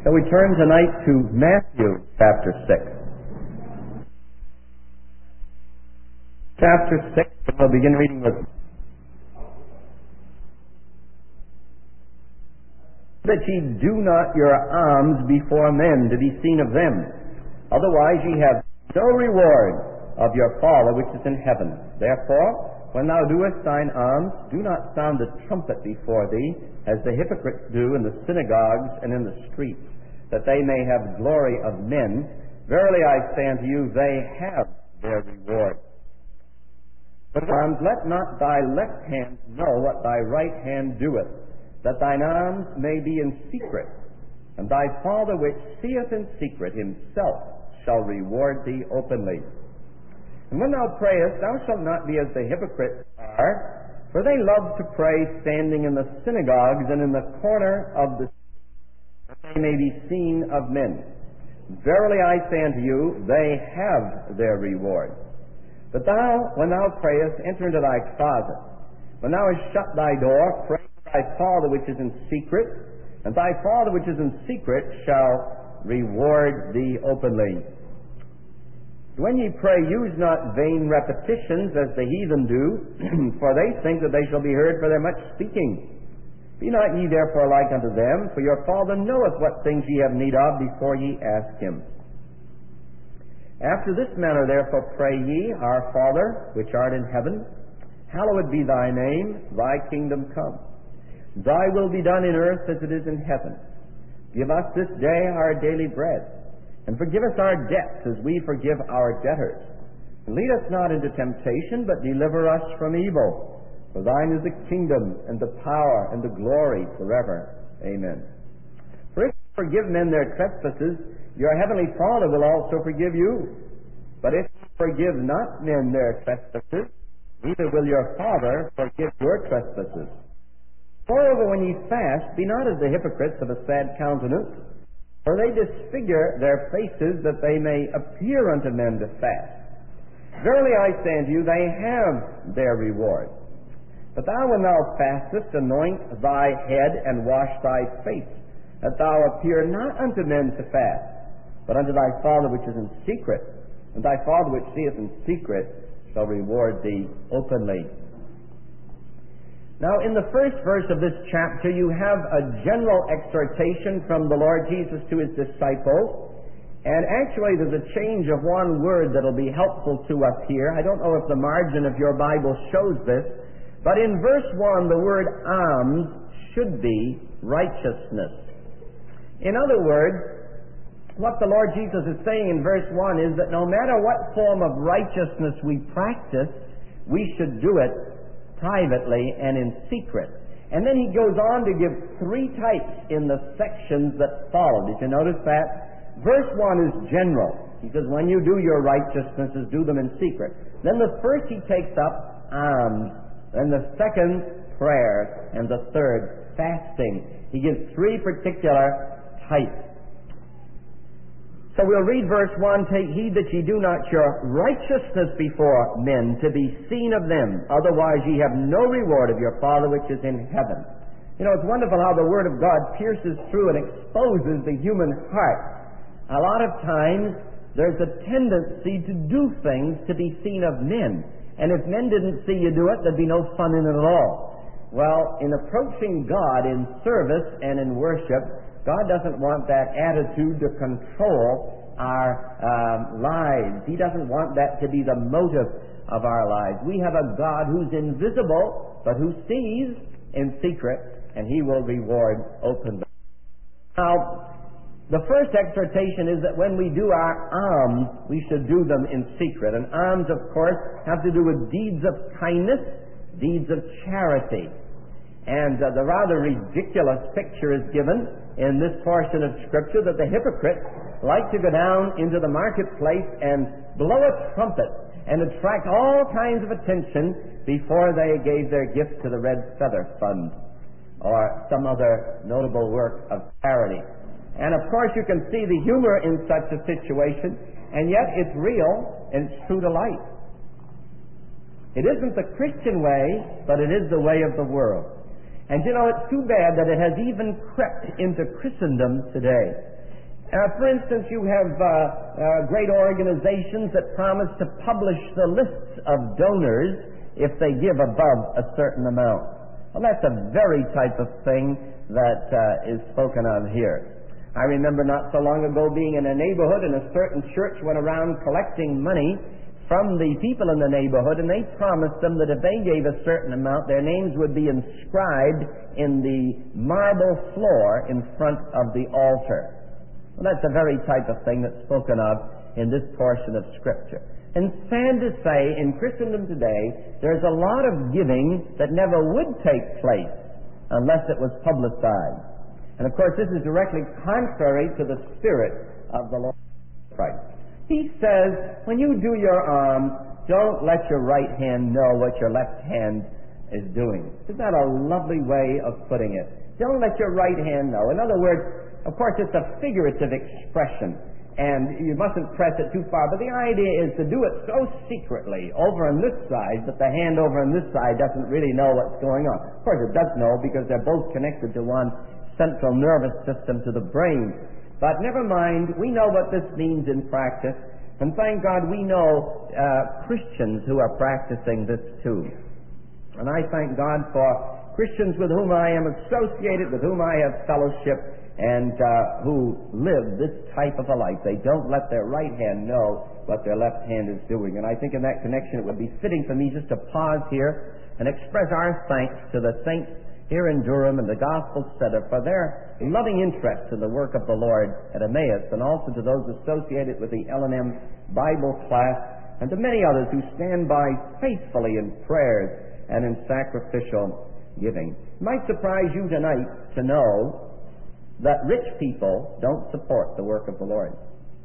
So we turn tonight to Matthew chapter 6. Chapter 6, we'll begin reading with that ye do not your alms before men to be seen of them. Otherwise ye have no reward of your Father which is in heaven. Therefore, when thou doest thine alms, do not sound the trumpet before thee, as the hypocrites do in the synagogues and in the streets, that they may have glory of men. Verily I say unto you, they have their reward. But alms, let not thy left hand know what thy right hand doeth, that thine alms may be in secret, and thy Father which seeth in secret himself shall reward thee openly. And when thou prayest, thou shalt not be as the hypocrites are, for they love to pray standing in the synagogues and in the corner of the street, that they may be seen of men. Verily I say unto you, they have their reward. But thou, when thou prayest, enter into thy closet. When thou hast shut thy door, pray to thy Father which is in secret, and thy Father which is in secret shall reward thee openly. When ye pray, use not vain repetitions as the heathen do, for they think that they shall be heard for their much speaking. Be not ye therefore like unto them, for your Father knoweth what things ye have need of before ye ask him. After this manner therefore pray ye, Our Father, which art in heaven, hallowed be thy name, thy kingdom come. Thy will be done in earth as it is in heaven. Give us this day our daily bread, and forgive us our debts as we forgive our debtors. And lead us not into temptation, but deliver us from evil. For thine is the kingdom, and the power, and the glory forever. Amen. For if you forgive men their trespasses, your heavenly Father will also forgive you. But if you forgive not men their trespasses, neither will your Father forgive your trespasses. Moreover, when ye fast, be not as the hypocrites of a sad countenance, for they disfigure their faces, that they may appear unto men to fast. Verily I say unto you, they have their reward. But thou, when thou fastest, anoint thy head, and wash thy face, that thou appear not unto men to fast, but unto thy Father which is in secret. And thy Father which seeth in secret shall reward thee openly. Now, in the first verse of this chapter, you have a general exhortation from the Lord Jesus to his disciples. And actually, there's a change of one word that will be helpful to us here. I don't know if the margin of your Bible shows this, but in verse 1, the word alms should be righteousness. In other words, what the Lord Jesus is saying in verse 1 is that no matter what form of righteousness we practice, we should do it privately and in secret. And then he goes on to give three types in the sections that follow. Did you notice that? Verse 1 is general. He says, when you do your righteousnesses, do them in secret. Then the first he takes up alms. Then the second, prayers. And the third, fasting. He gives three particular types. So we'll read verse 1, take heed that ye do not your righteousness before men to be seen of them. Otherwise ye have no reward of your Father which is in heaven. You know, it's wonderful how the Word of God pierces through and exposes the human heart. A lot of times there's a tendency to do things to be seen of men. And if men didn't see you do it, there'd be no fun in it at all. Well, in approaching God in service and in worship, God doesn't want that attitude to control our lives. He doesn't want that to be the motive of our lives. We have a God who's invisible, but who sees in secret, and he will reward openly. Now, the first exhortation is that when we do our alms, we should do them in secret. And alms, of course, have to do with deeds of kindness, deeds of charity. And the rather ridiculous picture is given in this portion of Scripture that the hypocrites like to go down into the marketplace and blow a trumpet and attract all kinds of attention before they gave their gift to the Red Feather Fund or some other notable work of charity. And of course you can see the humor in such a situation, and yet it's real and it's true to life. It isn't the Christian way, but it is the way of the world. And it's too bad that it has even crept into Christendom today. For instance, you have great organizations that promise to publish the lists of donors if they give above a certain amount. Well, that's a very type of thing that is spoken of here. I remember not so long ago being in a neighborhood, and a certain church went around collecting money from the people in the neighborhood, and they promised them that if they gave a certain amount, their names would be inscribed in the marble floor in front of the altar. Well, that's the very type of thing that's spoken of in this portion of Scripture. And sad to say, in Christendom today, there's a lot of giving that never would take place unless it was publicized. And of course, this is directly contrary to the spirit of the Lord Christ. He says, when you do your alms, don't let your right hand know what your left hand is doing. Isn't that a lovely way of putting it? Don't let your right hand know. In other words, of course, it's a figurative expression, and you mustn't press it too far, but the idea is to do it so secretly over on this side that the hand over on this side doesn't really know what's going on. Of course, it does know because they're both connected to one central nervous system, to the brain. But never mind, we know what this means in practice, and thank God we know Christians who are practicing this too. And I thank God for Christians with whom I am associated, with whom I have fellowship, and who live this type of a life. They don't let their right hand know what their left hand is doing. And I think in that connection it would be fitting for me just to pause here and express our thanks to the saints here in Durham and the Gospel Center for their loving interest in the work of the Lord at Emmaus, and also to those associated with the L&M Bible class, and to many others who stand by faithfully in prayers and in sacrificial giving. It might surprise you tonight to know that rich people don't support the work of the Lord.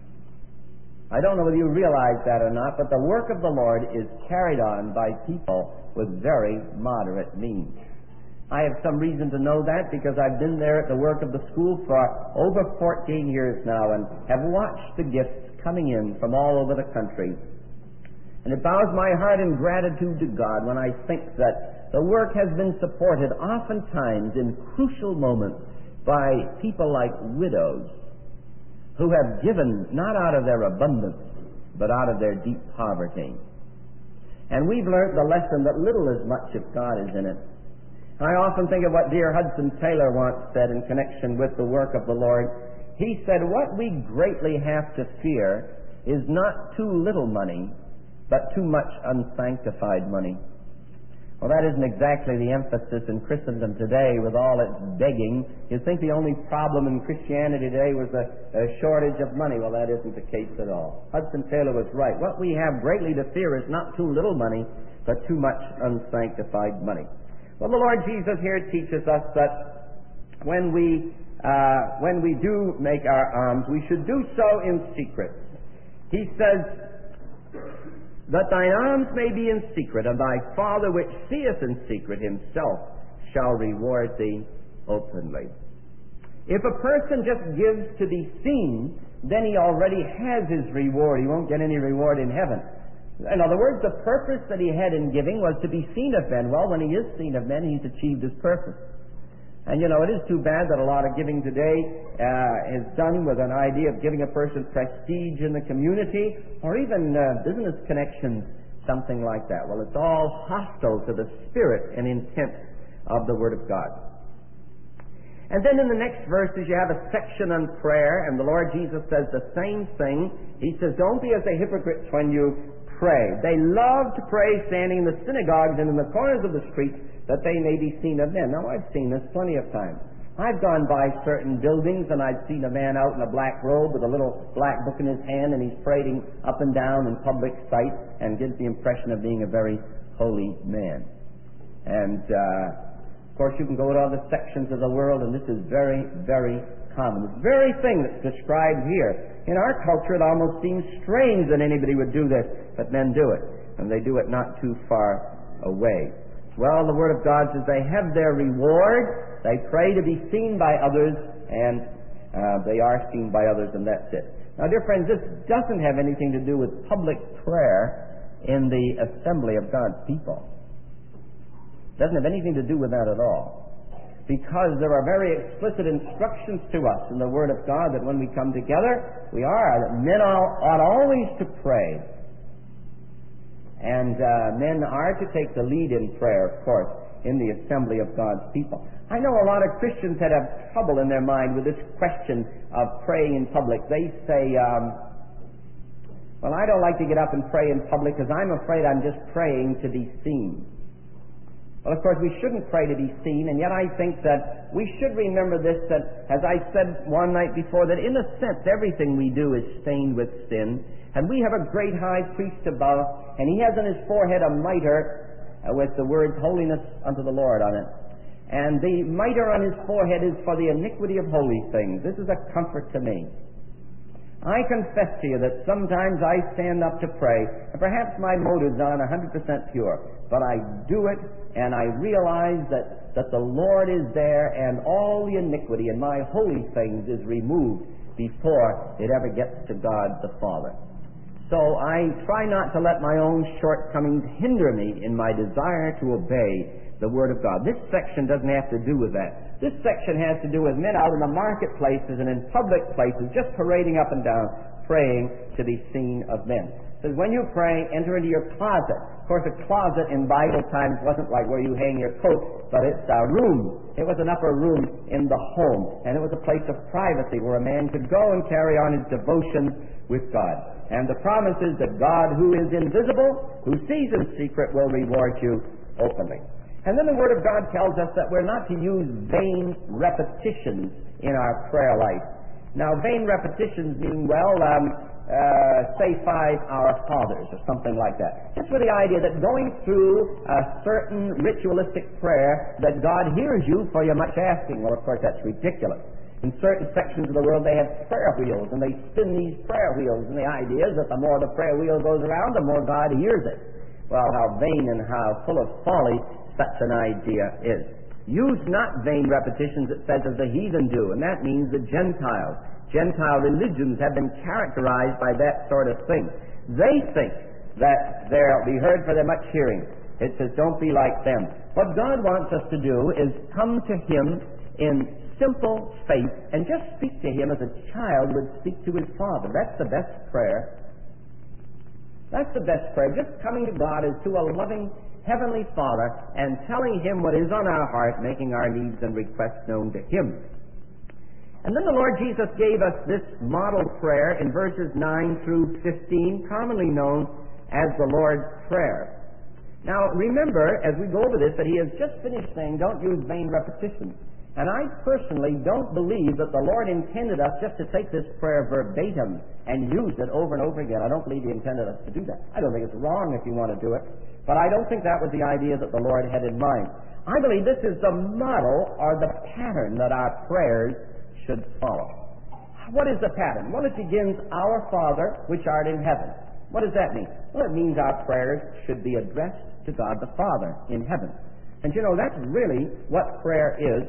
I don't know whether you realize that or not, but the work of the Lord is carried on by people with very moderate means. I have some reason to know that because I've been there at the work of the school for over 14 years now and have watched the gifts coming in from all over the country. And it bows my heart in gratitude to God when I think that the work has been supported oftentimes in crucial moments by people like widows who have given not out of their abundance but out of their deep poverty. And we've learned the lesson that little is much if God is in it. I often think of what dear Hudson Taylor once said in connection with the work of the Lord. He said, what we greatly have to fear is not too little money, but too much unsanctified money. Well, that isn't exactly the emphasis in Christendom today with all its begging. You'd think the only problem in Christianity today was a shortage of money. Well, that isn't the case at all. Hudson Taylor was right. What we have greatly to fear is not too little money, but too much unsanctified money. Well, the Lord Jesus here teaches us that when we do make our alms, we should do so in secret. He says, that thine alms may be in secret, and thy Father which seeth in secret himself shall reward thee openly. If a person just gives to be seen, then he already has his reward. He won't get any reward in heaven. In other words, the purpose that he had in giving was to be seen of men. Well, when he is seen of men, he's achieved his purpose. And it is too bad that a lot of giving today is done with an idea of giving a person prestige in the community or even business connections, something like that. Well, it's all hostile to the spirit and intent of the Word of God. And then in the next verses you have a section on prayer, and the Lord Jesus says the same thing. He says, don't be as the hypocrites when you pray. They love to pray standing in the synagogues and in the corners of the streets that they may be seen of men. Now, I've seen this plenty of times. I've gone by certain buildings and I've seen a man out in a black robe with a little black book in his hand, and he's parading up and down in public sight and gives the impression of being a very holy man. And of course you can go to other sections of the world, and this is very, very common. This very thing that's described here. In our culture, it almost seems strange that anybody would do this, but men do it, and they do it not too far away. Well, the Word of God says they have their reward. They pray to be seen by others, and they are seen by others, and that's it. Now, dear friends, this doesn't have anything to do with public prayer in the assembly of God's people. It doesn't have anything to do with that at all. because there are very explicit instructions to us in the Word of God that when we come together, men ought always to pray. And men are to take the lead in prayer, of course, in the assembly of God's people. I know a lot of Christians that have trouble in their mind with this question of praying in public. They say, well, I don't like to get up and pray in public because I'm afraid I'm just praying to be seen. Well, of course, we shouldn't pray to be seen, and yet I think that we should remember this, that, as I said one night before, that in a sense everything we do is stained with sin, and we have a great high priest above, and he has on his forehead a mitre with the words, holiness unto the Lord on it. And the mitre on his forehead is for the iniquity of holy things. This is a comfort to me. I confess to you that sometimes I stand up to pray, and perhaps my motives aren't 100% pure, but I do it, and I realize that the Lord is there, and all the iniquity in my holy things is removed before it ever gets to God the Father. So I try not to let my own shortcomings hinder me in my desire to obey the Word of God. This section doesn't have to do with that. This section has to do with men out in the marketplaces and in public places, just parading up and down, praying to be seen of men. It says, when you pray, enter into your closet. Of course, a closet in Bible times wasn't like where you hang your coat, but it's a room. It was an upper room in the home, and it was a place of privacy where a man could go and carry on his devotions with God. And the promise is that God, who is invisible, who sees in secret, will reward you openly. And then the Word of God tells us that we're not to use vain repetitions in our prayer life. Now, vain repetitions mean, say 5 Our Fathers or something like that. Just with the idea that going through a certain ritualistic prayer, that God hears you for your much asking. Well, of course, that's ridiculous. In certain sections of the world, they have prayer wheels, and they spin these prayer wheels, and the idea is that the more the prayer wheel goes around, the more God hears it. Well, how vain and how full of folly such an idea is. Use not vain repetitions, it says, as the heathen do, and that means the Gentiles. Gentile religions have been characterized by that sort of thing. They think that they'll be heard for their much hearing. It says, don't be like them. What God wants us to do is come to Him in simple faith and just speak to Him as a child would speak to his father. That's the best prayer. That's the best prayer. Just coming to God as to a loving Heavenly Father and telling Him what is on our heart, making our needs and requests known to Him. And then the Lord Jesus gave us this model prayer in verses 9 through 15, commonly known as the Lord's Prayer. Now, remember, as we go over this, that He has just finished saying, don't use vain repetitions. And I personally don't believe that the Lord intended us just to take this prayer verbatim and use it over and over again. I don't believe He intended us to do that. I don't think it's wrong if you want to do it, but I don't think that was the idea that the Lord had in mind. I believe this is the model or the pattern that our prayers should follow. What is the pattern? Well, it begins, Our Father, which art in heaven. What does that mean? Well, it means our prayers should be addressed to God the Father in heaven. And you know, that's really what prayer is.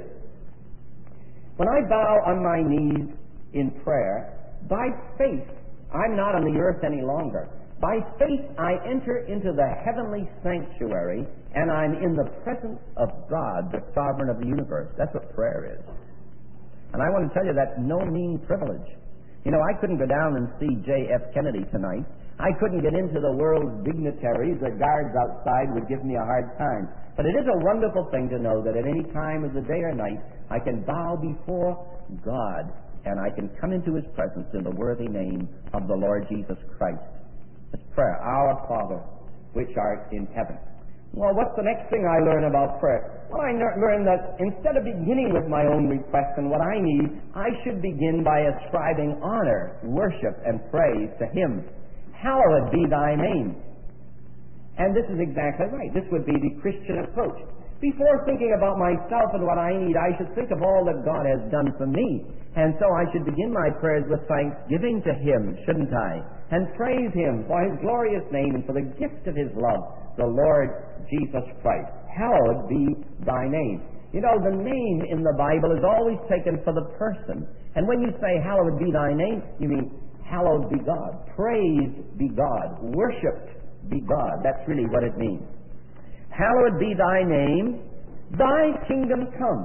When I bow on my knees in prayer, by faith, I'm not on the earth any longer. By faith, I enter into the heavenly sanctuary, and I'm in the presence of God, the sovereign of the universe. That's what prayer is. And I want to tell you, that's no mean privilege. You know, I couldn't go down and see J.F. Kennedy tonight. I couldn't get into the world's dignitaries. The guards outside would give me a hard time. But it is a wonderful thing to know that at any time of the day or night, I can bow before God, and I can come into His presence in the worthy name of the Lord Jesus Christ. It's prayer. Our Father, which art in heaven. Well, what's the next thing I learn about prayer? Well, I learn that instead of beginning with my own requests and what I need, I should begin by ascribing honor, worship, and praise to Him. Hallowed be Thy name. And this is exactly right. This would be the Christian approach. Before thinking about myself and what I need, I should think of all that God has done for me. And so I should begin my prayers with thanksgiving to Him, shouldn't I? And praise Him for His glorious name and for the gift of His love, the Lord Jesus Christ. Hallowed be Thy name. You know, the name in the Bible is always taken for the person. And when you say, hallowed be Thy name, you mean, hallowed be God. Praised be God. Worshipped be God. That's really what it means. Hallowed be Thy name. Thy kingdom come.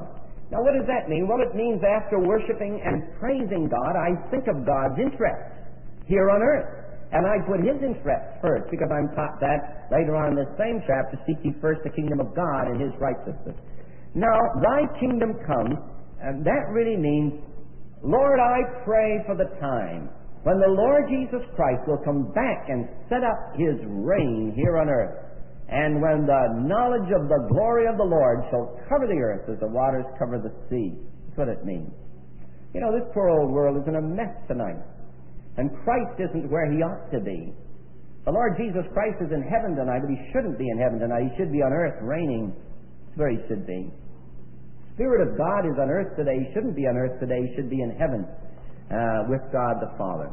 Now, what does that mean? Well, it means after worshiping and praising God, I think of God's interests here on earth. And I put His interests first, because I'm taught that later on in this same chapter, seek ye first the kingdom of God and His righteousness. Now, thy kingdom comes, and that really means, Lord, I pray for the time when the Lord Jesus Christ will come back and set up His reign here on earth, and when the knowledge of the glory of the Lord shall cover the earth as the waters cover the sea. That's what it means. You know, this poor old world is in a mess tonight, and Christ isn't where He ought to be. The Lord Jesus Christ is in heaven tonight, but He shouldn't be in heaven tonight. He should be on earth reigning. That's where He should be. The Spirit of God is on earth today. He shouldn't be on earth today. He should be in heaven with God the Father.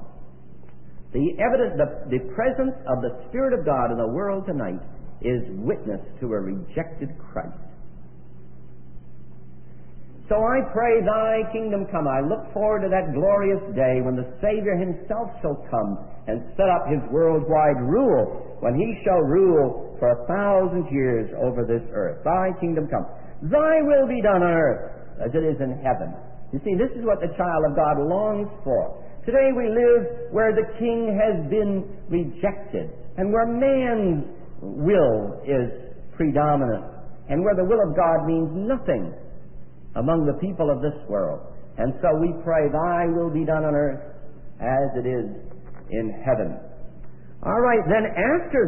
The presence of the Spirit of God in the world tonight is witness to a rejected Christ. So I pray, thy kingdom come. I look forward to that glorious day when the Savior Himself shall come and set up His worldwide rule, when He shall rule for 1,000 years over this earth. Thy kingdom come. Thy will be done on earth as it is in heaven. You see, this is what the child of God longs for. Today we live where the King has been rejected, and where man's will is predominant, and where the will of God means nothing among the people of this world. And so we pray, thy will be done on earth as it is in heaven. All right, then after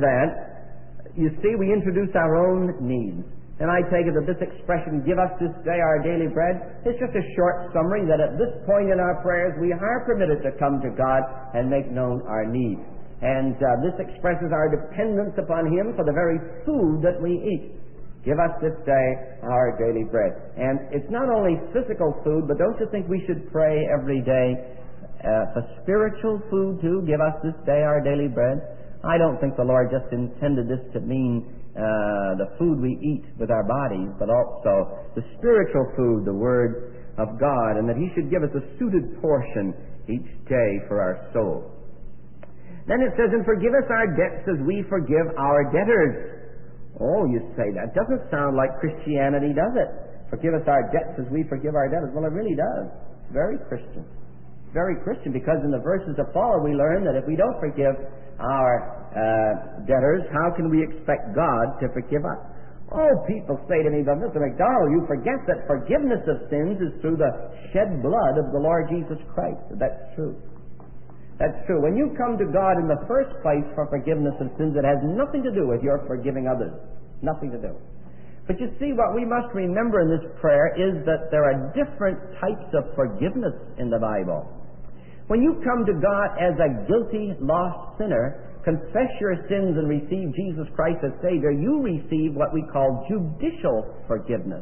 that, you see, we introduce our own needs. And I take it that this expression, give us this day our daily bread, is just a short summary that at this point in our prayers we are permitted to come to God and make known our needs. And this expresses our dependence upon Him for the very food that we eat. Give us this day our daily bread. And it's not only physical food, but don't you think we should pray every day for spiritual food too? Give us this day our daily bread. I don't think the Lord just intended this to mean the food we eat with our bodies, but also the spiritual food, the Word of God, and that He should give us a suited portion each day for our soul. Then it says, and forgive us our debts as we forgive our debtors. Oh, you say, that doesn't sound like Christianity, does it? Forgive us our debts as we forgive our debtors. Well, it really does. It's very Christian. It's very Christian, because in the verses that follow we learn that if we don't forgive our debtors, how can we expect God to forgive us? Oh, people say to me, but Mr. McDonald, you forget that forgiveness of sins is through the shed blood of the Lord Jesus Christ. That's true. That's true. When you come to God in the first place for forgiveness of sins, it has nothing to do with your forgiving others. Nothing to do. But you see, what we must remember in this prayer is that there are different types of forgiveness in the Bible. When you come to God as a guilty, lost sinner, confess your sins and receive Jesus Christ as Savior, you receive what we call judicial forgiveness.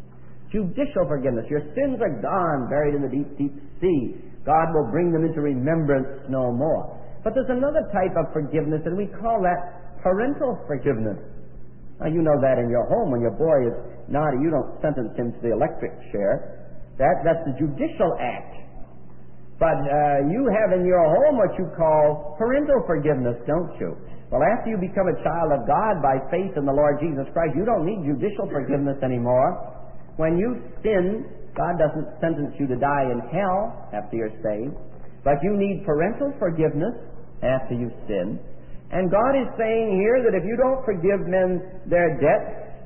Judicial forgiveness. Your sins are gone, buried in the deep, deep sea. God will bring them into remembrance no more. But there's another type of forgiveness, and we call that parental forgiveness. Now, you know that in your home. When your boy is naughty, you don't sentence him to the electric chair. That's the judicial act. But you have in your home what you call parental forgiveness, don't you? Well, after you become a child of God by faith in the Lord Jesus Christ, you don't need judicial forgiveness anymore. When you sin, God doesn't sentence you to die in hell after you're saved, but you need parental forgiveness after you sin. And God is saying here that if you don't forgive men their debts,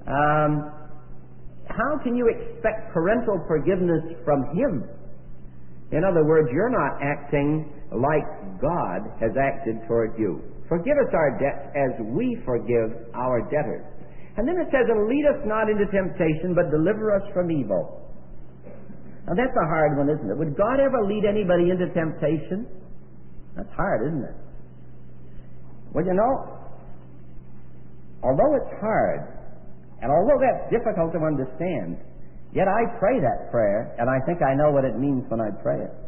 how can you expect parental forgiveness from Him? In other words, you're not acting like God has acted toward you. Forgive us our debts as we forgive our debtors. And then it says, and lead us not into temptation, but deliver us from evil. Now that's a hard one, isn't it? Would God ever lead anybody into temptation? That's hard, isn't it? Well, you know, although it's hard, and although that's difficult to understand, yet I pray that prayer, and I think I know what it means when I pray it.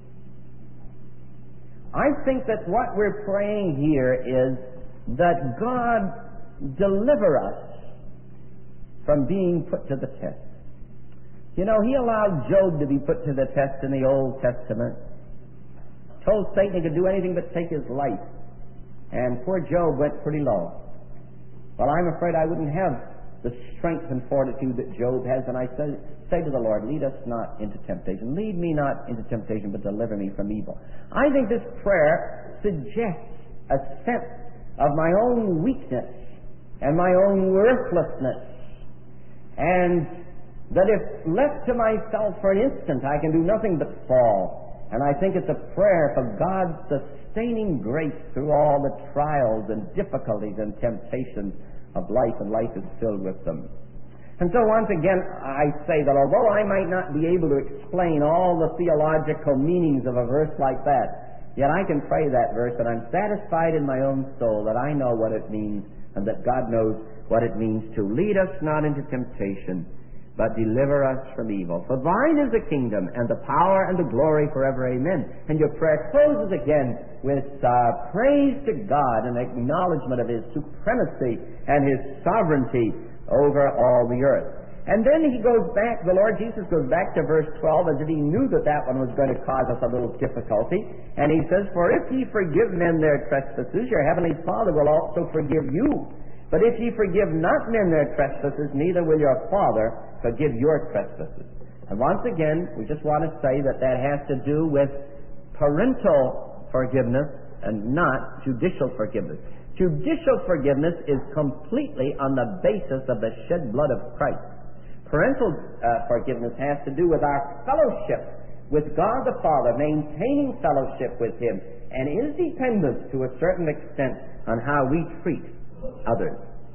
I think that what we're praying here is that God deliver us from being put to the test. You know, He allowed Job to be put to the test in the Old Testament. Told Satan he could do anything but take his life. And poor Job went pretty low. Well, I'm afraid I wouldn't have the strength and fortitude that Job has, and I say to the Lord, lead us not into temptation. Lead me not into temptation, but deliver me from evil. I think this prayer suggests a sense of my own weakness and my own worthlessness, and that if left to myself for an instant, I can do nothing but fall. And I think it's a prayer for God's sustaining grace through all the trials and difficulties and temptations of life, and life is filled with them. And so once again, I say that although I might not be able to explain all the theological meanings of a verse like that, yet I can pray that verse, and I'm satisfied in my own soul that I know what it means, and that God knows what it means to lead us not into temptation, but deliver us from evil. For thine is the kingdom, and the power, and the glory forever. Amen. And your prayer closes again with praise to God and acknowledgement of His supremacy and His sovereignty over all the earth. And then he goes back, the Lord Jesus goes back to verse 12, as if He knew that that one was going to cause us a little difficulty. And He says, for if ye forgive men their trespasses, your heavenly Father will also forgive you. But if ye forgive not men their trespasses, neither will your Father forgive your trespasses. And once again, we just want to say that that has to do with parental forgiveness and not judicial forgiveness. Judicial forgiveness is completely on the basis of the shed blood of Christ. Parental forgiveness has to do with our fellowship with God the Father, maintaining fellowship with Him, and is dependent to a certain extent on how we treat others.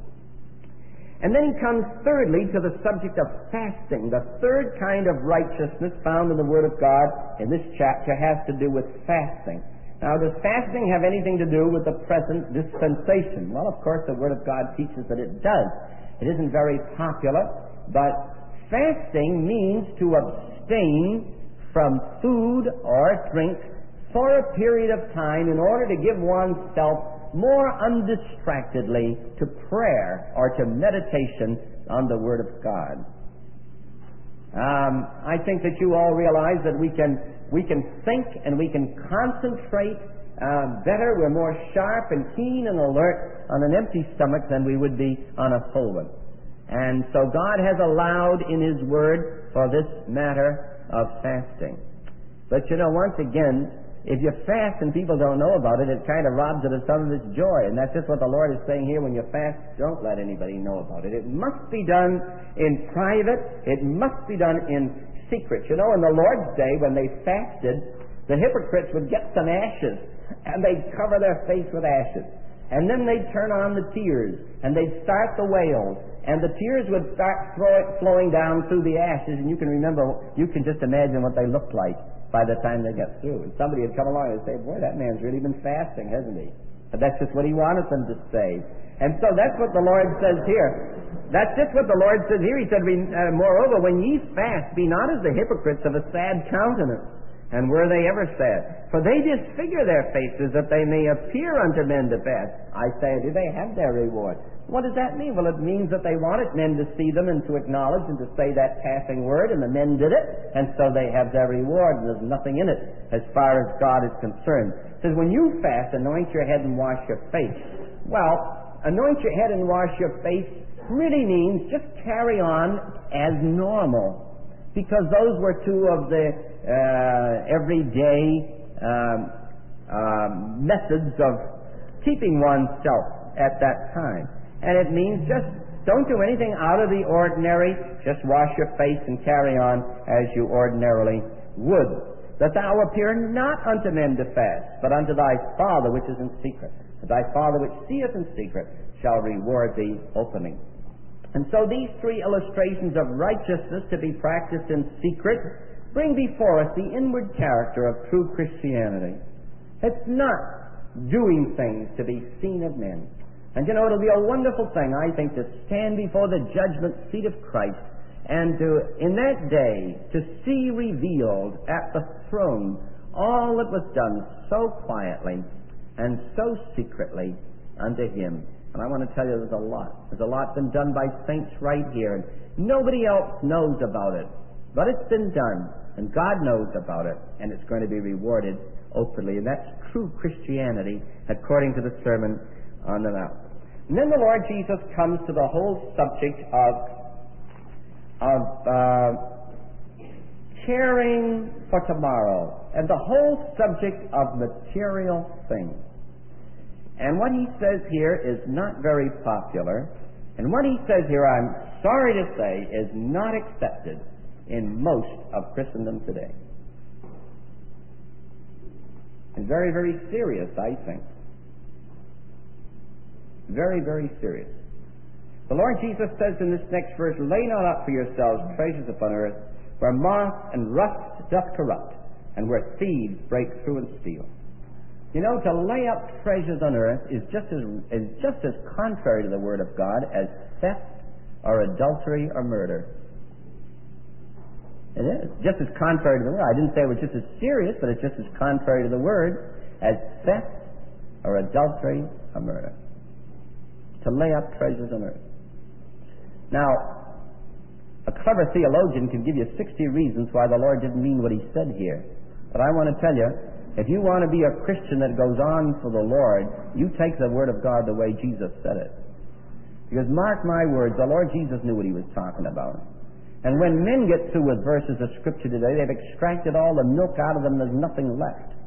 And then he comes thirdly to the subject of fasting. The third kind of righteousness found in the Word of God in this chapter has to do with fasting. Now, does fasting have anything to do with the present dispensation? Well, of course, the Word of God teaches that it does. It isn't very popular, but fasting means to abstain from food or drink for a period of time in order to give oneself more undistractedly to prayer or to meditation on the Word of God. I think that you all realize that we can think and we can concentrate better. We're more sharp and keen and alert on an empty stomach than we would be on a full one. And so God has allowed in His Word for this matter of fasting. But you know, once again, if you fast and people don't know about it, it kind of robs it of some of its joy. And that's just what the Lord is saying here. When you fast, don't let anybody know about it. It must be done in private. It must be done in secret. You know, in the Lord's day, when they fasted, the hypocrites would get some ashes, and they'd cover their face with ashes. And then they'd turn on the tears, and they'd start the wails, and the tears would start flowing down through the ashes, and you can just imagine what they looked like by the time they got through. And somebody would come along and say, boy, that man's really been fasting, hasn't he? But that's just what he wanted them to say. And so that's what the Lord says here. That's just what the Lord says here. He said, moreover, when ye fast, be not as the hypocrites of a sad countenance. And were they ever sad? For they disfigure their faces, that they may appear unto men to fast. I say, do they have their reward? What does that mean? Well, it means that they wanted men to see them and to acknowledge and to say that passing word, and the men did it, and so they have their reward, and there's nothing in it as far as God is concerned. It says, when you fast, anoint your head and wash your face. Well, anoint your head and wash your face really means just carry on as normal, because those were two of the everyday methods of keeping oneself at that time. And it means just don't do anything out of the ordinary. Just wash your face and carry on as you ordinarily would. That thou appear not unto men to fast, but unto thy Father which is in secret. And thy Father which seeth in secret shall reward thee openly. And so these three illustrations of righteousness to be practiced in secret bring before us the inward character of true Christianity. It's not doing things to be seen of men. And you know, it'll be a wonderful thing, I think, to stand before the judgment seat of Christ and to, in that day, to see revealed at the throne all that was done so quietly and so secretly unto Him. And I want to tell you, there's a lot. There's a lot been done by saints right here, and nobody else knows about it. But it's been done, and God knows about it, and it's going to be rewarded openly. And that's true Christianity according to the Sermon on the Mount. And then the Lord Jesus comes to the whole subject of caring for tomorrow and the whole subject of material things. And what he says here is not very popular. And what he says here, I'm sorry to say, is not accepted in most of Christendom today. And very, very serious, I think. Very, very serious. The Lord Jesus says in this next verse, "Lay not up for yourselves treasures upon earth, where moth and rust doth corrupt, and where thieves break through and steal." You know, to lay up treasures on earth is just as contrary to the Word of God as theft or adultery or murder. It is. Just as contrary to the Word. I didn't say it was just as serious, but it's just as contrary to the Word as theft or adultery or murder. To lay up treasures on earth. Now, a clever theologian can give you 60 reasons why the Lord didn't mean what he said here. But I want to tell you, if you want to be a Christian that goes on for the Lord, you take the Word of God the way Jesus said it. Because mark my words, the Lord Jesus knew what he was talking about. And when men get through with verses of Scripture today, they've extracted all the milk out of them, there's nothing left.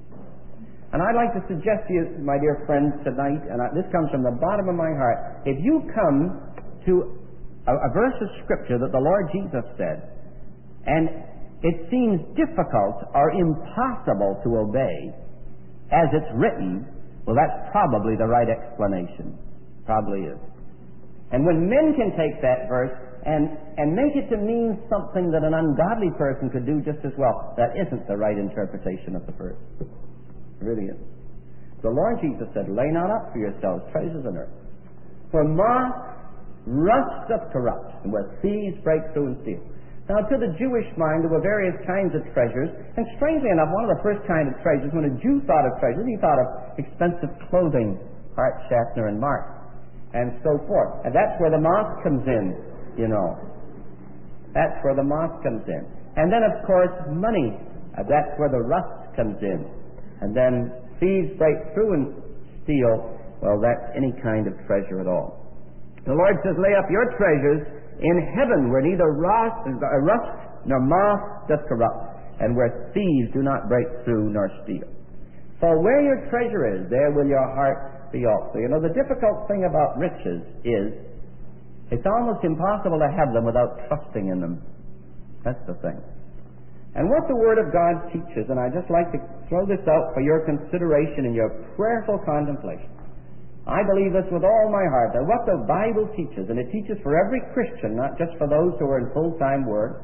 And I'd like to suggest to you, my dear friends, tonight, and this comes from the bottom of my heart, if you come to a verse of Scripture that the Lord Jesus said, and it seems difficult or impossible to obey as it's written, well, that's probably the right explanation. Probably is. And when men can take that verse and make it to mean something that an ungodly person could do just as well, that isn't the right interpretation of the verse. It really is. The Lord Jesus said, "Lay not up for yourselves treasures on earth, where moth, rust doth corrupt, and where thieves break through and steal." Now, to the Jewish mind, there were various kinds of treasures, and strangely enough, one of the first kind of treasures, when a Jew thought of treasures, he thought of expensive clothing, Hart, Schaffner, and Mark, and so forth. And that's where the moth comes in, you know. That's where the moth comes in. And then, of course, money. That's where the rust comes in. And then thieves break through and steal. Well, that's any kind of treasure at all. The Lord says, "Lay up your treasures in heaven, where neither rust nor moth doth corrupt, and where thieves do not break through nor steal." For where your treasure is, there will your heart be also. You know, the difficult thing about riches is it's almost impossible to have them without trusting in them. That's the thing. And what the Word of God teaches, and I'd just like to throw this out for your consideration and your prayerful contemplation. I believe this with all my heart, that what the Bible teaches, and it teaches for every Christian, not just for those who are in full-time work,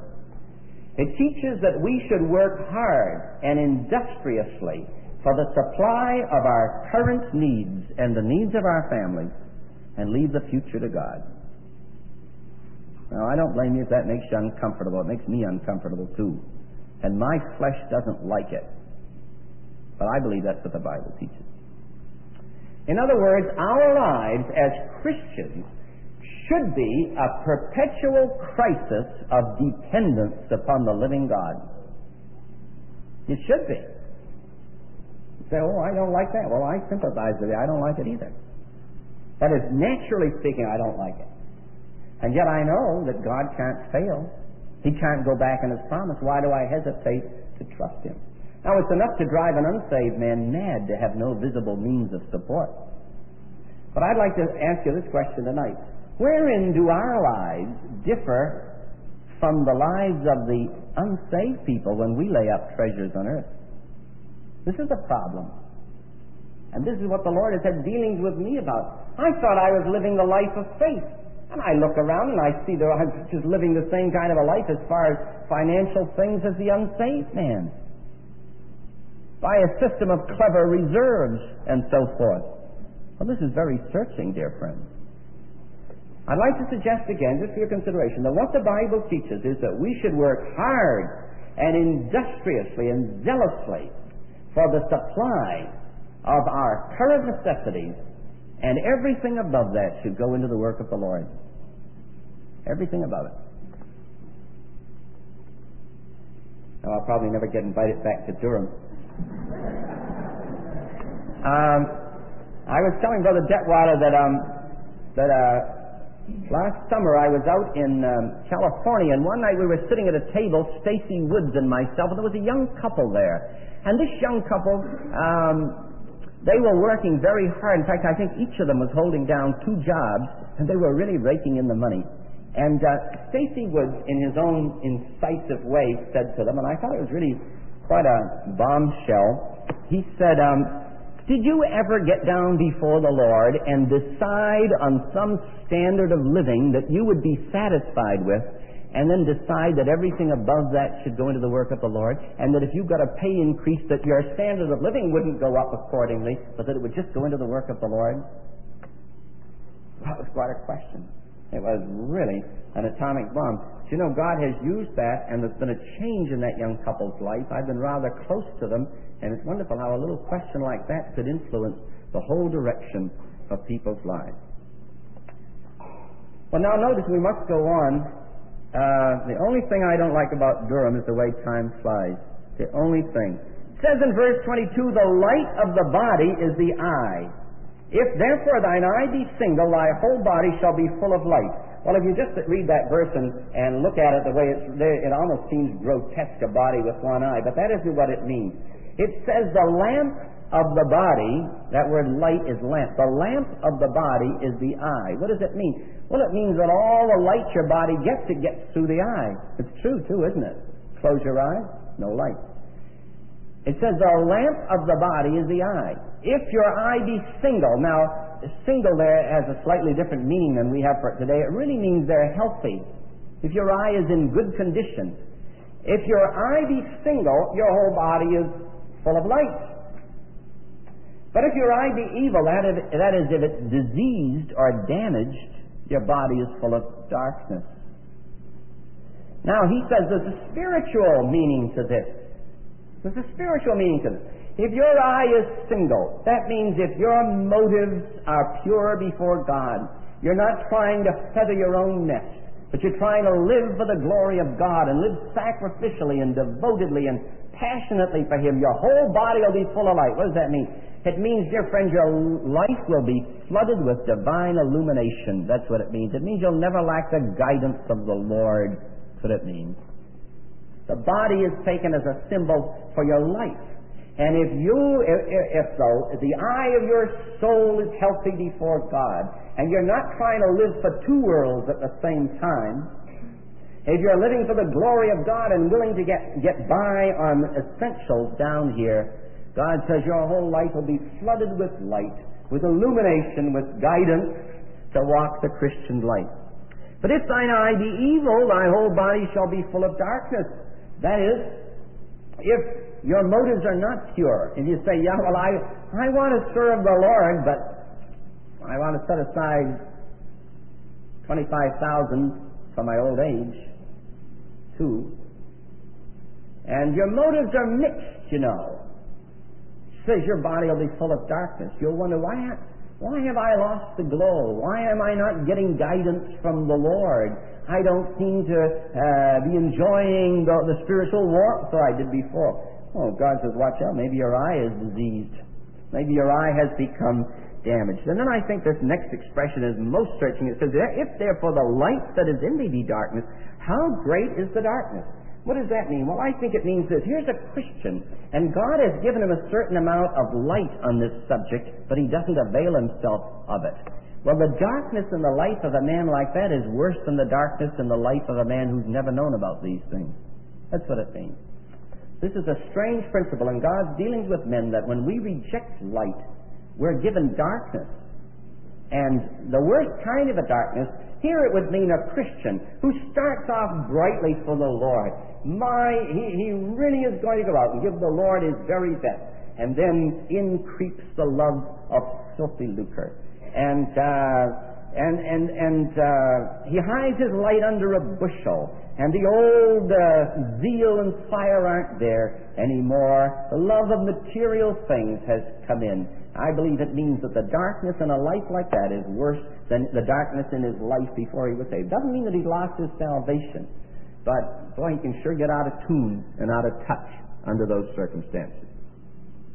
it teaches that we should work hard and industriously for the supply of our current needs and the needs of our families, and leave the future to God. Now, I don't blame you if that makes you uncomfortable. It makes me uncomfortable, too. And my flesh doesn't like it. But I believe that's what the Bible teaches. In other words, our lives as Christians should be a perpetual crisis of dependence upon the living God. It should be. You say, "Oh, I don't like that." Well, I sympathize with you. I don't like it either. That is, naturally speaking, I don't like it. And yet I know that God can't fail. He can't go back on His promise. Why do I hesitate to trust Him? Now, it's enough to drive an unsaved man mad to have no visible means of support. But I'd like to ask you this question tonight. Wherein do our lives differ from the lives of the unsaved people when we lay up treasures on earth? This is a problem. And this is what the Lord has had dealings with me about. I thought I was living the life of faith. And I look around and I see that I'm just living the same kind of a life as far as financial things as the unsaved man, by a system of clever reserves and so forth. Well, this is very searching, dear friends. I'd like to suggest again, just for your consideration, that what the Bible teaches is that we should work hard and industriously and zealously for the supply of our current necessities, and everything above that should go into the work of the Lord. Everything above it. Now, I'll probably never get invited back to Durham. I was telling Brother Detweiler that that last summer I was out in California, and one night we were sitting at a table, Stacy Woods and myself, and there was a young couple there. And this young couple, they were working very hard. In fact, I think each of them was holding down 2 jobs, and they were really raking in the money. And Stacy Woods, in his own incisive way, said to them, and I thought it was really quite a bombshell, he said, did you ever get down before the Lord and decide on some standard of living that you would be satisfied with, and then decide that everything above that should go into the work of the Lord, and that if you got a pay increase, that your standard of living wouldn't go up accordingly, but that it would just go into the work of the Lord? That was quite a question. It was really an atomic bomb. But you know, God has used that, and there's been a change in that young couple's life. I've been rather close to them, and it's wonderful how a little question like that could influence the whole direction of people's lives. Well, now notice we must go on. The only thing I don't like about Durham is the way time flies. The only thing. It says in verse 22, the light of the body is the eye. If therefore thine eye be single, thy whole body shall be full of light. Well, if you just read that verse and look at it the way it's there, it almost seems grotesque, a body with one eye, but that isn't what it means. It says the lamp of the body, that word light is lamp. The lamp of the body is the eye. What does it mean? Well, it means that all the light your body gets, it gets through the eye. It's true, too, isn't it? Close your eyes, no light. It says the lamp of the body is the eye. If your eye be single, now, single there has a slightly different meaning than we have for it today. It really means they're healthy. If your eye is in good condition. If your eye be single, your whole body is full of light. But if your eye be evil, that is, if it's diseased or damaged, your body is full of darkness. Now, he says there's a spiritual meaning to this. There's a spiritual meaning to this. If your eye is single, that means if your motives are pure before God, you're not trying to feather your own nest, but you're trying to live for the glory of God and live sacrificially and devotedly and passionately for Him, your whole body will be full of light. What does that mean? It means, dear friends, your life will be flooded with divine illumination. That's what it means. It means you'll never lack the guidance of the Lord. That's what it means. The body is taken as a symbol for your life. And if the eye of your soul is healthy before God, and you're not trying to live for 2 worlds at the same time, if you're living for the glory of God and willing to get by on essentials down here, God says your whole life will be flooded with light, with illumination, with guidance to walk the Christian life. But if thine eye be evil, thy whole body shall be full of darkness. That is, if your motives are not pure, if you say, yeah, well, I want to serve the Lord, but I want to set aside $25,000 for my old age, too. And your motives are mixed, you know. It says your body will be full of darkness. You'll wonder, why have I lost the glow? Why am I not getting guidance from the Lord? I don't seem to be enjoying the spiritual warmth that I did before. Oh, God says, watch out, maybe your eye is diseased. Maybe your eye has become damaged. And then I think this next expression is most searching. It says, if therefore the light that is in thee be darkness, how great is the darkness? What does that mean? Well, I think it means this. Here's a Christian, and God has given him a certain amount of light on this subject, but he doesn't avail himself of it. Well, the darkness in the life of a man like that is worse than the darkness in the life of a man who's never known about these things. That's what it means. This is a strange principle in God's dealings with men, that when we reject light, we're given darkness. And the worst kind of a darkness, here it would mean a Christian who starts off brightly for the Lord. He really is going to go out and give the Lord his very best. And then in creeps the love of filthy lucre. And he hides his light under a bushel. And the old zeal and fire aren't there anymore. The love of material things has come in. I believe it means that the darkness in a life like that is worse than the darkness in his life before he was saved. Doesn't mean that he lost his salvation. But, boy, he can sure get out of tune and out of touch under those circumstances.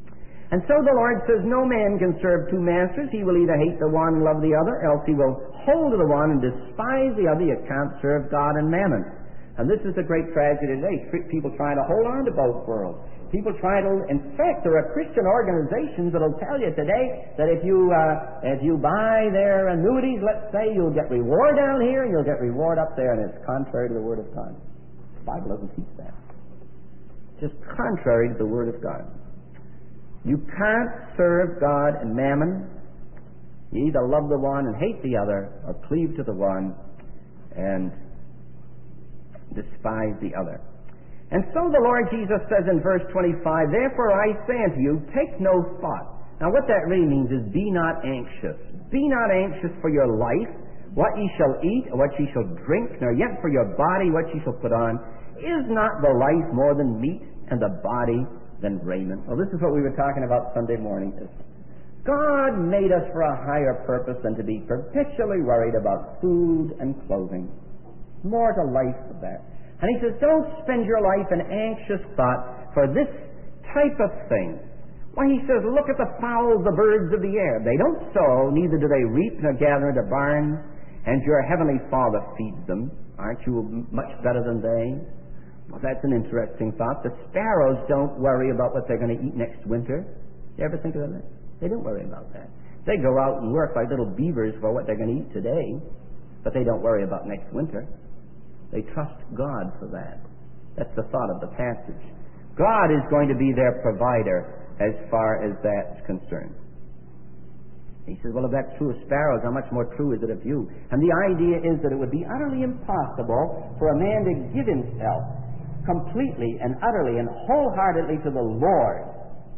And so the Lord says, no man can serve two masters. He will either hate the one and love the other, else he will hold to the one and despise the other. You can't serve God and mammon. And this is the great tragedy today. People trying to hold on to both worlds. People try to, in fact, there are Christian organizations that will tell you today that if you buy their annuities, let's say, you'll get reward down here and you'll get reward up there, and it's contrary to the Word of God. The Bible doesn't teach that. It's just contrary to the Word of God. You can't serve God and mammon. You either love the one and hate the other, or cleave to the one and despise the other. And so the Lord Jesus says in verse 25, therefore I say unto you, take no thought. Now what that really means is be not anxious. Be not anxious for your life, what ye shall eat, or what ye shall drink, nor yet for your body, what ye shall put on. Is not the life more than meat, and the body than raiment? Well, this is what we were talking about Sunday morning. God made us for a higher purpose than to be perpetually worried about food and clothing. More to life than that. And he says, don't spend your life in anxious thought for this type of thing. Why, he says, look at the fowls, the birds of the air. They don't sow, neither do they reap nor gather into barns, and your heavenly Father feeds them. Aren't you much better than they? Well, that's an interesting thought. The sparrows don't worry about what they're going to eat next winter. You ever think of that? They don't worry about that. They go out and work like little beavers for what they're going to eat today, but they don't worry about next winter. They trust God for that. That's the thought of the passage. God is going to be their provider as far as that's concerned. He says, well, if that's true of sparrows, how much more true is it of you? And the idea is that it would be utterly impossible for a man to give himself completely and utterly and wholeheartedly to the Lord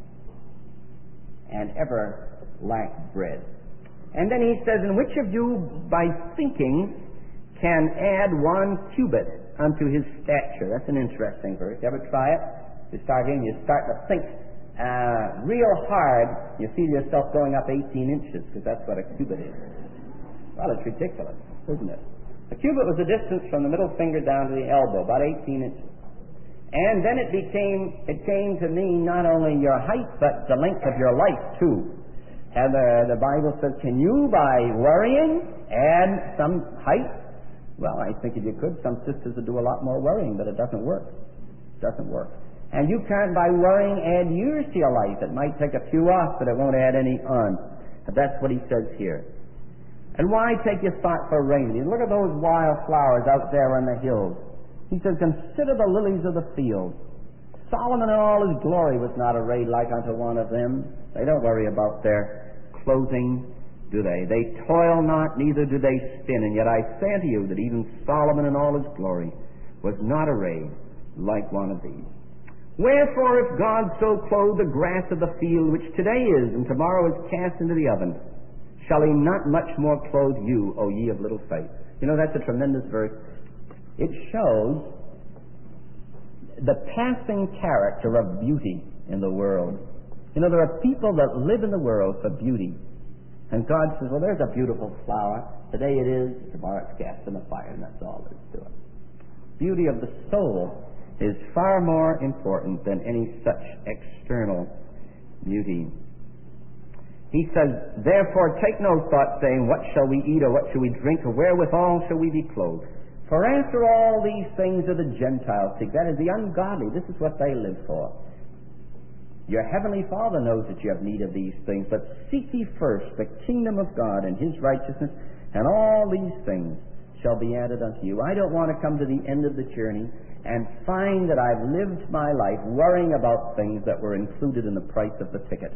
and ever lack bread. And then he says, and which of you by thinking can add 1 cubit unto his stature? That's an interesting verse. You ever try it? You start to think real hard. You feel yourself going up 18 inches, because that's what a cubit is. Well, it's ridiculous, isn't it? A cubit was the distance from the middle finger down to the elbow, about 18 inches. And then it came to mean not only your height, but the length of your life, too. And the Bible says, can you, by worrying, add some height? Well, I think if you could, some sisters would do a lot more worrying, but it doesn't work. It doesn't work. And you can't, by worrying, add years to your life. It might take a few off, but it won't add any on. And that's what he says here. And why take your thought for raiment? Look at those wild flowers out there on the hills. He says, consider the lilies of the field. Solomon in all his glory was not arrayed like unto one of them. They don't worry about their clothing, do they? They toil not, neither do they spin. And yet I say unto you that even Solomon in all his glory was not arrayed like one of these. Wherefore, if God so clothe the grass of the field, which today is, and tomorrow is cast into the oven, shall he not much more clothe you, O ye of little faith? You know, that's a tremendous verse. It shows the passing character of beauty in the world. You know, there are people that live in the world for beauty. And God says, well, there's a beautiful flower. Today it is, tomorrow it's cast in the fire, and that's all there is to it. Beauty of the soul is far more important than any such external beauty. He says, therefore take no thought, saying, what shall we eat, or what shall we drink, or wherewithal shall we be clothed? For after all these things are the Gentiles seek. That is the ungodly. This is what they live for. Your heavenly Father knows that you have need of these things, but seek ye first the kingdom of God and his righteousness, and all these things shall be added unto you. I don't want to come to the end of the journey and find that I've lived my life worrying about things that were included in the price of the ticket.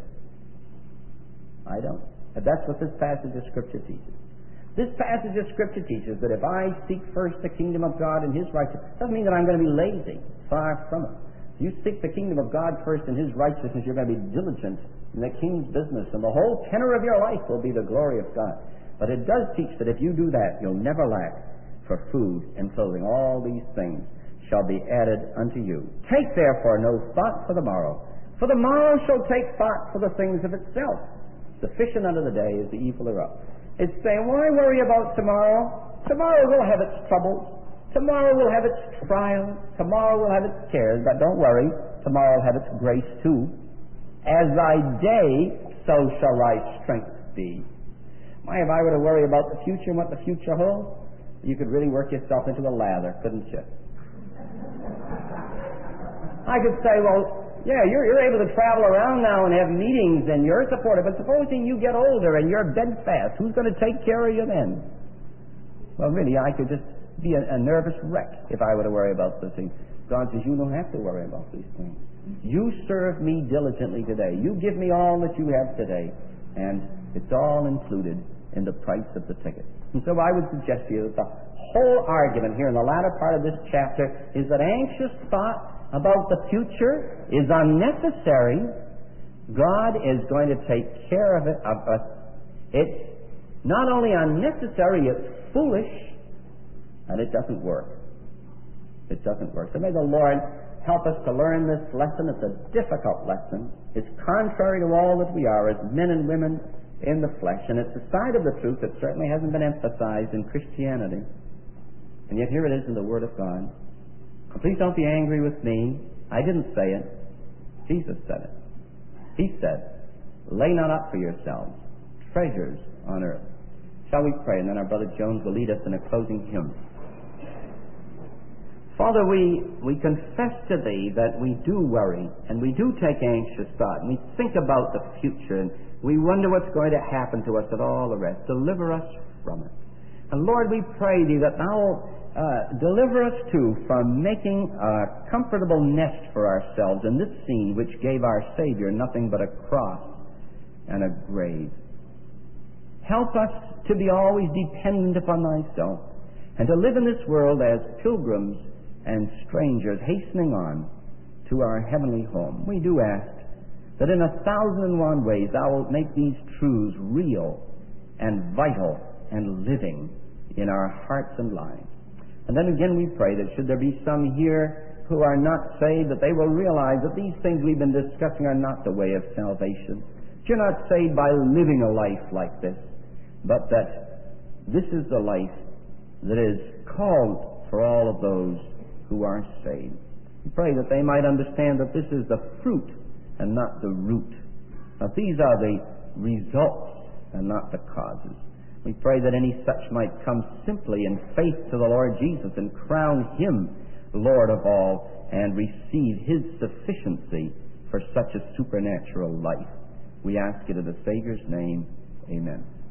I don't. And that's what this passage of Scripture teaches. This passage of Scripture teaches that if I seek first the kingdom of God and his righteousness, it doesn't mean that I'm going to be lazy. Far from it. If you seek the kingdom of God first and his righteousness, you're going to be diligent in the king's business, and the whole tenor of your life will be the glory of God. But it does teach that if you do that, you'll never lack for food and clothing. All these things shall be added unto you. Take therefore no thought for the morrow, for the morrow shall take thought for the things of itself. Sufficient unto the day is the evil thereof. It's saying, why worry about tomorrow? Tomorrow will have its troubles. Tomorrow will have its trials. Tomorrow will have its cares. But don't worry, tomorrow will have its grace too. As thy day, so shall thy strength be. Why, if I were to worry about the future and what the future holds, you could really work yourself into a lather, couldn't you? I could say, well, yeah, you're able to travel around now and have meetings and you're supported, but supposing you get older and you're bedfast, who's going to take care of you then? Well, really, I could just be a nervous wreck if I were to worry about those things. God says, you don't have to worry about these things. You serve me diligently today. You give me all that you have today, and it's all included in the price of the ticket. And so I would suggest to you that the whole argument here in the latter part of this chapter is that anxious thought about the future is unnecessary. God is going to take care of us. It's not only unnecessary, it's foolish, and it doesn't work. It doesn't work. So may the Lord help us to learn this lesson. It's a difficult lesson. It's contrary to all that we are as men and women in the flesh, and it's a side of the truth that certainly hasn't been emphasized in Christianity. And yet here it is in the Word of God. Please don't be angry with me. I didn't say it. Jesus said it. He said, lay not up for yourselves treasures on earth. Shall we pray? And then our brother Jones will lead us in a closing hymn. Father, we confess to Thee that we do worry and we do take anxious thought and we think about the future and we wonder what's going to happen to us and all the rest. Deliver us from it. And Lord, we pray Thee that Thou deliver us too from making a comfortable nest for ourselves in this scene which gave our Savior nothing but a cross and a grave. Help us to be always dependent upon Thyself and to live in this world as pilgrims and strangers hastening on to our heavenly home. We do ask that in 1,001 ways Thou wilt make these truths real and vital and living in our hearts and lives. And then again we pray that should there be some here who are not saved, that they will realize that these things we've been discussing are not the way of salvation. You're not saved by living a life like this, but that this is the life that is called for all of those who are saved. We pray that they might understand that this is the fruit and not the root. That these are the results and not the causes. We pray that any such might come simply in faith to the Lord Jesus and crown Him Lord of all and receive His sufficiency for such a supernatural life. We ask it in the Savior's name. Amen.